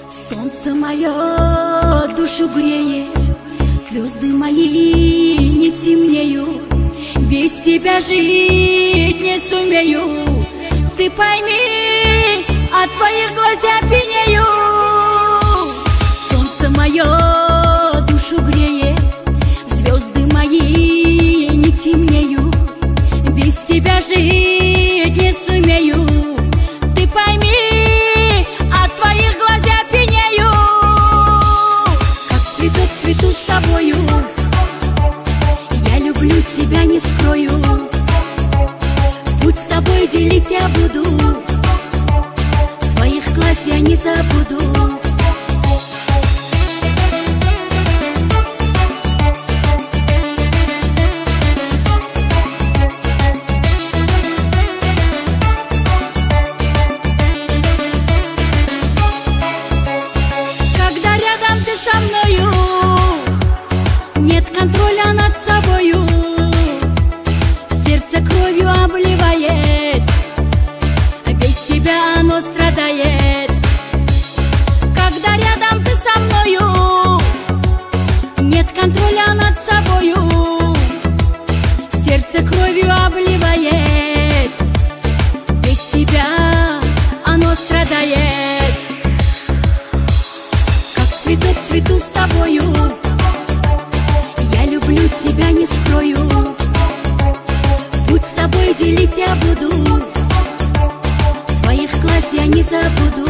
Солнце мое душу греет, звезды мои не темнеют. Без тебя жить не сумею. Ты пойми, от твоих глаз я пьянею. Солнце мое душу греет, звезды мои не темнеют. Без тебя жить не сумею. Ты пойми, от твоих глаз я пьянею. Как цветок цвету с тобою, я люблю тебя, не скрою. Путь с тобой делить я буду, твоих глаз я не забуду. Со мною нет контроля над собою, сердце кровью обливает, без тебя оно страдает. Когда рядом ты со мною, нет контроля над собою, сердце кровью обливает, без тебя оно страдает. Цветок цвету с тобою, я люблю тебя, не скрою. Путь с тобой делить я буду, твоих глаз я не забуду.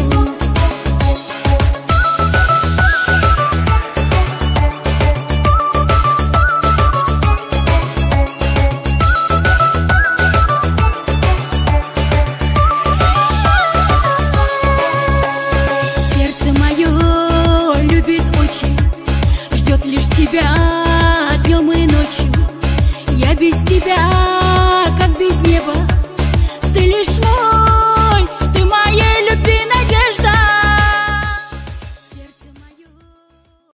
Ждет лишь тебя днем и ночью. Я без тебя, как без неба, ты лишь мой.